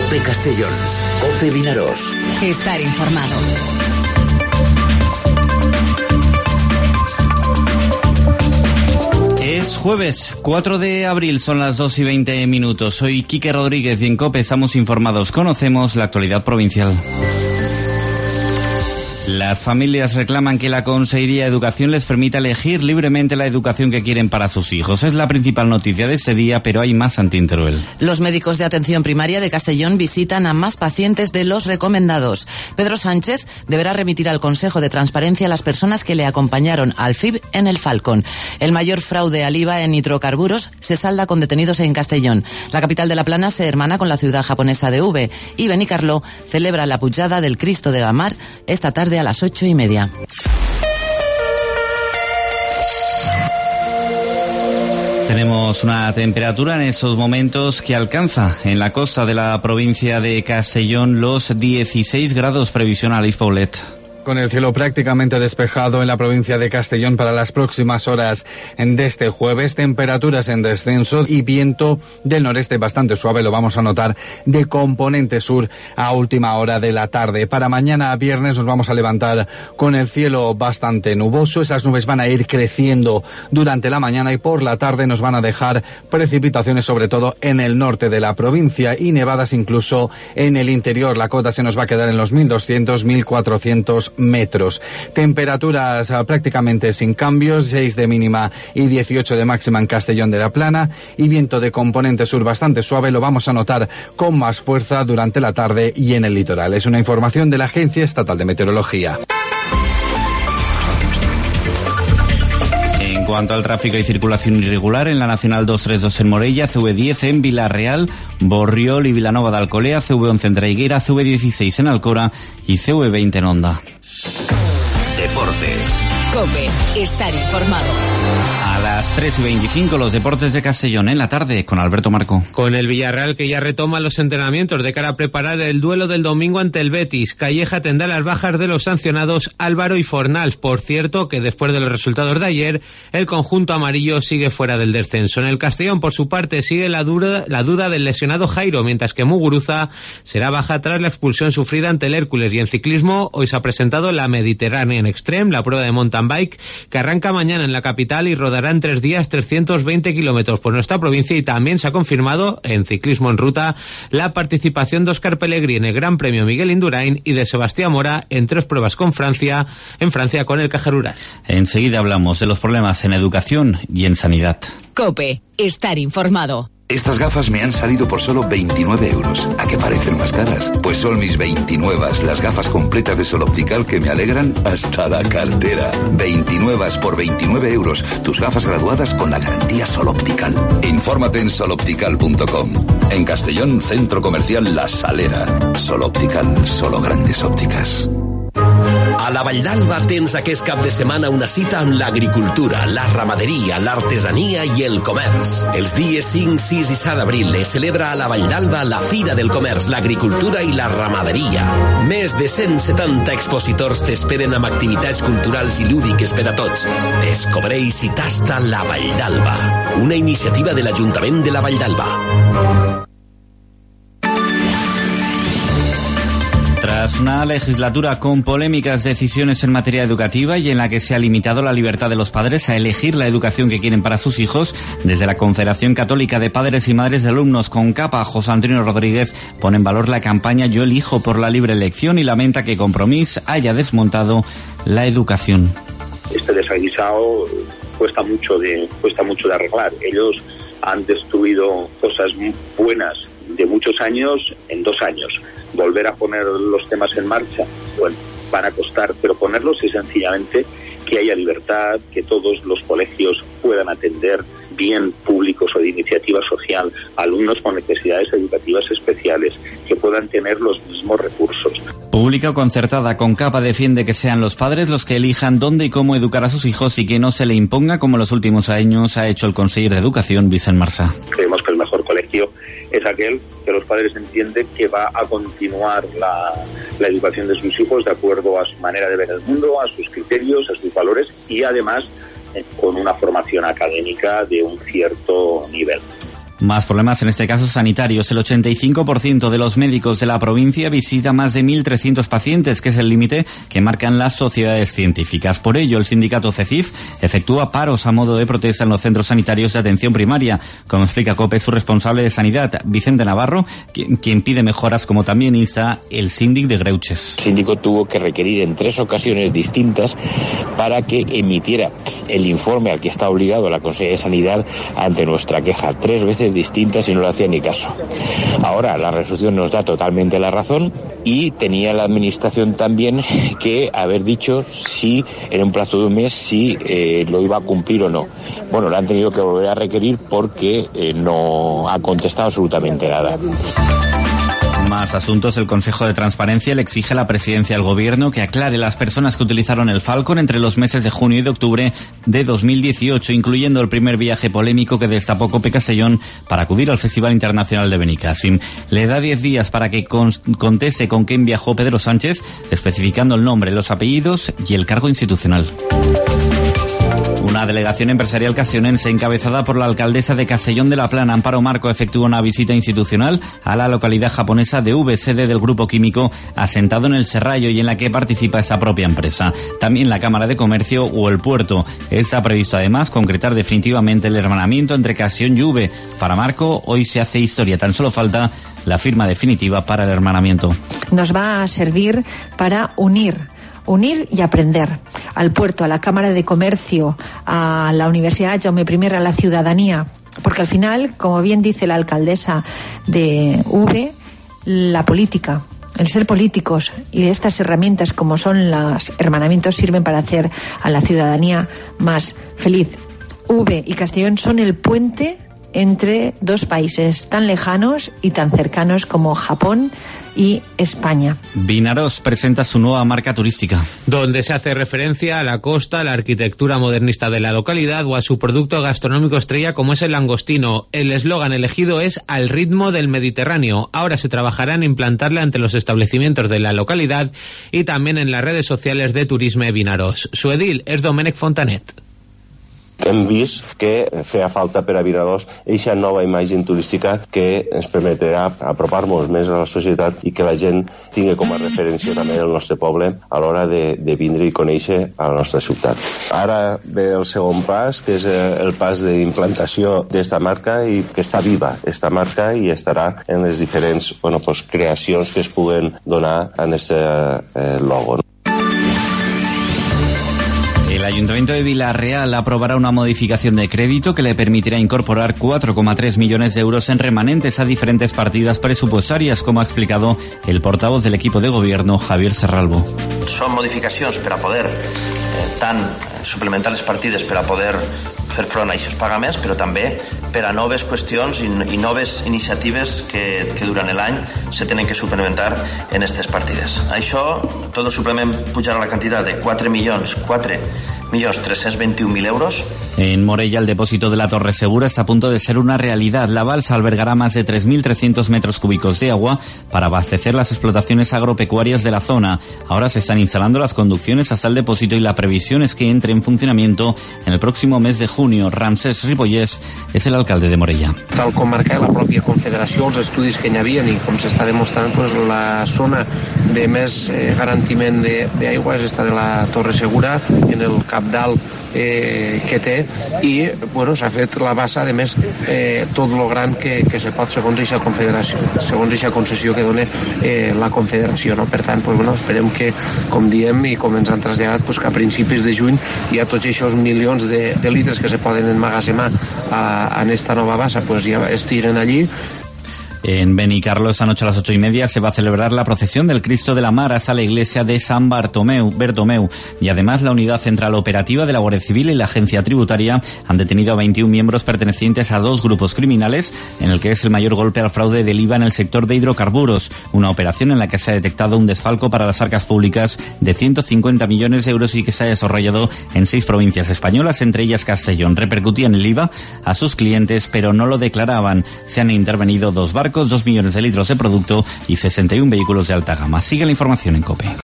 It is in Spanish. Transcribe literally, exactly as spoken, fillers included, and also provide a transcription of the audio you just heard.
COPE Castellón, COPE Vinarós. Estar informado. Es jueves, cuatro de abril, son las dos y veinte minutos. Soy Quique Rodríguez y en COPE estamos informados. Conocemos la actualidad provincial. Las familias reclaman que la Consejería de Educación les permita elegir libremente la educación que quieren para sus hijos. Es la principal noticia de este día, pero hay más ante Teruel. Los médicos de atención primaria de Castellón visitan a más pacientes de los recomendados. Pedro Sánchez deberá remitir al Consejo de Transparencia a las personas que le acompañaron al F I B en el Falcon. El mayor fraude al I V A en hidrocarburos se salda con detenidos en Castellón. La capital de La Plana se hermana con la ciudad japonesa de Uve y Benicarló celebra la pujada del Cristo de la Mar esta tarde a las ocho y media. Tenemos una temperatura en estos momentos que alcanza en la costa de la provincia de Castellón los dieciséis grados previsionales, Paulet. Con el cielo prácticamente despejado en la provincia de Castellón para las próximas horas de este jueves, temperaturas en descenso y viento del noreste bastante suave, lo vamos a notar, de componente sur a última hora de la tarde. Para mañana viernes nos vamos a levantar con el cielo bastante nuboso, esas nubes van a ir creciendo durante la mañana y por la tarde nos van a dejar precipitaciones sobre todo en el norte de la provincia y nevadas incluso en el interior. La cota se nos va a quedar en los mil doscientos a mil cuatrocientos metros. Temperaturas uh, prácticamente sin cambios, seis de mínima y dieciocho de máxima en Castellón de la Plana y viento de componente sur bastante suave, lo vamos a notar con más fuerza durante la tarde y en el litoral. Es una información de la Agencia Estatal de Meteorología. En cuanto al tráfico y circulación irregular, en la Nacional doscientos treinta y dos en Morella, C V diez en Villarreal, Borriol y Vilanova de Alcolea, C V once en Traiguera, C V dieciséis en Alcora y C V veinte en Onda. Deportes. COPE, estar informado. A las tres y veinticinco, los deportes de Castellón en la tarde con Alberto Marco. Con el Villarreal que ya retoma los entrenamientos de cara a preparar el duelo del domingo ante el Betis. Calleja tendrá las bajas de los sancionados Álvaro y Fornals. Por cierto, que después de los resultados de ayer, el conjunto amarillo sigue fuera del descenso. En el Castellón, por su parte, sigue la duda, la duda del lesionado Jairo, mientras que Muguruza será baja tras la expulsión sufrida ante el Hércules. Y en ciclismo, hoy se ha presentado la Mediterranean Extreme, la prueba de mountain bike, que arranca mañana en la capital y rodará en tres días trescientos veinte kilómetros por nuestra provincia, y también se ha confirmado en ciclismo en ruta la participación de Óscar Pellegrini en el Gran Premio Miguel Indurain y de Sebastián Mora en tres pruebas con Francia, en Francia con el Caja Rural. Enseguida hablamos de los problemas en educación y en sanidad. COPE, estar informado. Estas gafas me han salido por solo veintinueve euros. ¿A qué parecen más caras? Pues son mis veintinueve, las gafas completas de Sol Optical que me alegran hasta la cartera. veintinueve por veintinueve euros. Tus gafas graduadas con la garantía Sol Optical. Infórmate en sol optical punto com. En Castellón, Centro Comercial La Salera. Sol Optical, solo grandes ópticas. A la Vall d'Alba tens aquest cap de setmana una cita amb l'agricultura, la ramaderia, l'artesania i el comerç. Els dies cinc, sis i set d'abril es celebra a la Vall d'Alba la Fira del Comerç, l'Agricultura i la Ramaderia. Més de cent setanta expositors t'esperen amb activitats culturals i lúdiques per a tots. Descobreix i tasta la Vall d'Alba, una iniciativa de l'Ajuntament de la Vall d'Alba. Tras una legislatura con polémicas decisiones en materia educativa y en la que se ha limitado la libertad de los padres a elegir la educación que quieren para sus hijos, desde la Confederación Católica de Padres y Madres de Alumnos con capa, José Antonio Rodríguez pone en valor la campaña Yo elijo por la libre elección y lamenta que Compromís haya desmontado la educación. Este desaguisado cuesta mucho de cuesta mucho de arreglar. Ellos han destruido cosas buenas de muchos años en dos años. Volver a poner los temas en marcha, bueno, van a costar, pero ponerlos es sencillamente que haya libertad, que todos los colegios puedan atender bien públicos o de iniciativa social, alumnos con necesidades educativas especiales, que puedan tener los mismos recursos. Pública o concertada, con capa defiende que sean los padres los que elijan dónde y cómo educar a sus hijos y que no se le imponga como en los últimos años ha hecho el consejero de Educación, Vicent Marsá. Creemos que el mejor colegio es aquel que los padres entienden que va a continuar la, la educación de sus hijos de acuerdo a su manera de ver el mundo, a sus criterios, a sus valores y además eh, con una formación académica de un cierto nivel. Más problemas, en este caso sanitarios. El ochenta y cinco por ciento de los médicos de la provincia visita más de mil trescientos pacientes, que es el límite que marcan las sociedades científicas. Por ello, el sindicato CECIF efectúa paros a modo de protesta en los centros sanitarios de atención primaria. Como explica COPE, su responsable de sanidad, Vicente Navarro, quien pide mejoras, como también insta el síndic de Greuches. El síndico tuvo que requerir en tres ocasiones distintas para que emitiera el informe al que está obligado la Consejería de Sanidad ante nuestra queja. Tres veces distintas y no le hacía ni caso. Ahora la resolución nos da totalmente la razón y tenía la administración también que haber dicho si en un plazo de un mes si eh, lo iba a cumplir o no. Bueno, le han tenido que volver a requerir porque eh, no ha contestado absolutamente nada. Más asuntos. El Consejo de Transparencia le exige a la presidencia del Gobierno que aclare las personas que utilizaron el Falcon entre los meses de junio y de octubre de dos mil dieciocho, incluyendo el primer viaje polémico que destapó COPE Castellón para acudir al Festival Internacional de Benicàssim. Le da diez días para que conteste con quién viajó Pedro Sánchez, especificando el nombre, los apellidos y el cargo institucional. Una delegación empresarial castellonense encabezada por la alcaldesa de Castellón de la Plana, Amparo Marco, efectuó una visita institucional a la localidad japonesa de V, sede del grupo químico asentado en el Serrallo y en la que participa esa propia empresa. También la Cámara de Comercio o el puerto. Está previsto además concretar definitivamente el hermanamiento entre Castellón y V. Para Marco, hoy se hace historia, tan solo falta la firma definitiva para el hermanamiento. Nos va a servir para unir Unir y aprender al puerto, a la Cámara de Comercio, a la Universidad Jaume I, a la ciudadanía, porque al final, como bien dice la alcaldesa de V, la política, el ser políticos y estas herramientas como son los hermanamientos sirven para hacer a la ciudadanía más feliz. V y Castellón son el puente entre dos países tan lejanos y tan cercanos como Japón y España. Vinaros presenta su nueva marca turística, donde se hace referencia a la costa, a la arquitectura modernista de la localidad o a su producto gastronómico estrella como es el langostino. El eslogan elegido es "Al ritmo del Mediterráneo". Ahora se trabajará en implantarla ante los establecimientos de la localidad y también en las redes sociales de Turisme Vinaros. Su edil es Domènec Fontanet. Hem vist que feia falta per a Vinaros eixa nova imatge turística que ens permetrà apropar-nos més a la societat i que la gent tingui com a referència també el nostre poble a l'hora de, de vindre i conèixer a la nostra ciutat. Ara ve el segon pas, que és el pas d'implantació d'esta marca i que està viva, esta marca, i estarà en les diferents bueno, pues, creacions que es puguen donar en este eh, logo. El Ayuntamiento de Vila-real aprobará una modificación de crédito que le permitirá incorporar cuatro coma tres millones de euros en remanentes a diferentes partidas presupuestarias, como ha explicado el portavoz del equipo de gobierno, Javier Serralbo. Són modificacions per a poder eh, tant suplementar les partides per a poder fer front a aquests pagaments, però també per a noves qüestions i, i noves iniciatives que, que durant l'any se tenen que suplementar en aquestes partides. Això, tot el suplement pujarà la quantitat de quatre milions trescientos veintiún mil euros. En Morella, el depósito de la Torre Segura está a punto de ser una realidad. La balsa albergará más de tres mil trescientos metros cúbicos de agua para abastecer las explotaciones agropecuarias de la zona. Ahora se están instalando las conducciones hasta el depósito y la previsión es que entre en funcionamiento en el próximo mes de junio. Ramsès Ripollès és el alcalde de Morella. Tal com marca la pròpia Confederació, els estudis que hi havia i com s'està demostrant, pues, la zona de més eh, garantiment d'aigua és esta de la Torre Segura, en el cabdal eh, que té, i bueno, s'ha fet la bassa, a més, eh, tot lo gran que, que se pot segons aquesta confederació, segons aquesta concessió que dona eh, la Confederació. No? Per tant, pues, bueno, esperem que, com diem i com ens han traslladat, pues, que a principis de juny hi ha tots aquests milions de, de litres que se poden emmagatzemar a, en esta nova bassa, pues, ja estiren allí. En Benicarlo, esta noche a las ocho y media se va a celebrar la procesión del Cristo de la Mar hasta la iglesia de San Bartomeu, Bertomeu. Y además la Unidad Central Operativa de la Guardia Civil y la Agencia Tributaria han detenido a veintiún miembros pertenecientes a dos grupos criminales en el que es el mayor golpe al fraude del I V A en el sector de hidrocarburos. Una operación en la que se ha detectado un desfalco para las arcas públicas de ciento cincuenta millones de euros y que se ha desarrollado en seis provincias españolas, entre ellas Castellón. Repercutían el I V A a sus clientes, pero no lo declaraban. Se han intervenido dos barcos, dos millones de litros de producto y sesenta y un vehículos de alta gama. Sigue la información en COPE.